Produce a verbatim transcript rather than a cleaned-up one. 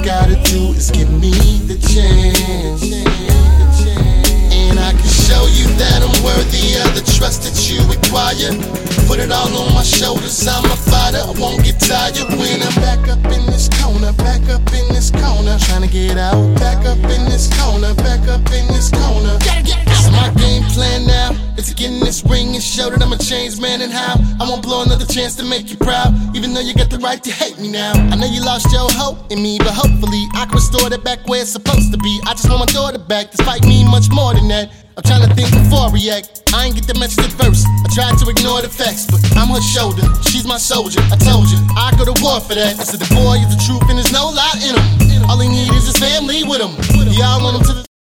gotta do is give me the chance, and I can show you that I'm worthy of the trust that you require. Put it all on my shoulders, I'm a fighter, I won't get tired when I'm back up in this corner, back up in this corner, trying to get out. Back up in this corner, back up in this corner. So my game plan now is to get in this ring and show that I'm a changed man, and how I won't blow another chance to make you proud, even though you got the right to hate me now. I know you lost your hope in me, but hopefully I can restore that back where it's supposed to be. I just want my daughter back, despite me much more than that. I'm trying to think before I react. I ain't get the message at first, I tried to ignore the facts, but I'm her shoulder, she's my soldier. I told you, I go to war for that. I said the boy is the truth and there's no lie in him. All he need is his family with him. Y'all want him to the